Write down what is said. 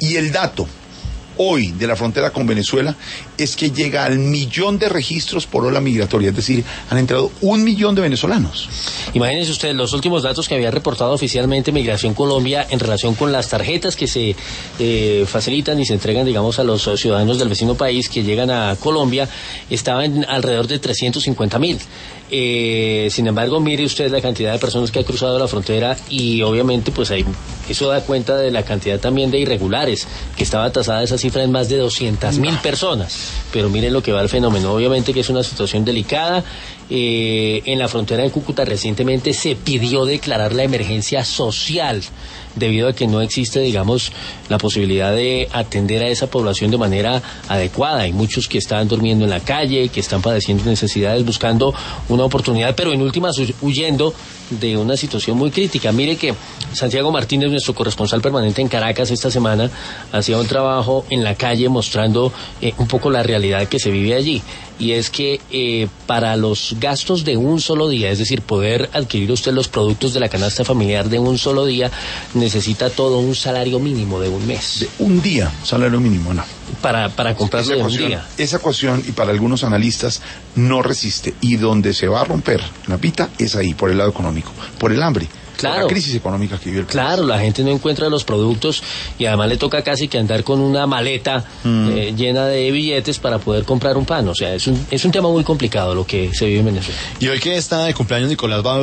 Y el dato hoy de la frontera con Venezuela es que llega al 1.000.000 de registros por ola migratoria, es decir, han entrado 1.000.000 de venezolanos. Imagínense ustedes los últimos datos que había reportado oficialmente Migración Colombia en relación con las tarjetas que se facilitan y se entregan, digamos, a los ciudadanos del vecino país que llegan a Colombia, estaban alrededor de 350.000. Sin embargo, mire usted la cantidad de personas que ha cruzado la frontera y obviamente pues eso da cuenta de la cantidad también de irregulares, que estaba tasada esa cifra en más de 200.000 personas. Pero miren lo que va el fenómeno, obviamente que es una situación delicada. En la frontera de Cúcuta recientemente se pidió declarar la emergencia social debido a que no existe, digamos, la posibilidad de atender a esa población de manera adecuada. Hay muchos que están durmiendo en la calle, que están padeciendo necesidades, buscando una oportunidad, pero en últimas huyendo de una situación muy crítica. Mire que Santiago Martínez, nuestro corresponsal permanente en Caracas esta semana, hacía un trabajo en la calle mostrando un poco la realidad que se vive allí. Y es que para los gastos de un solo día, es decir, poder adquirir usted los productos de la canasta familiar de un solo día, necesita todo un salario mínimo de un mes. De un día, salario mínimo, no. Para comprarlo de un día. Esa ecuación, y para algunos analistas, no resiste. Y donde se va a romper la pita es ahí, por el lado económico, por el hambre. Claro. La crisis económica que vive el país. Claro, la gente no encuentra los productos y además le toca casi que andar con una maleta llena de billetes para poder comprar un pan. O sea, es un tema muy complicado lo que se vive en Venezuela. Y hoy que está de cumpleaños Nicolás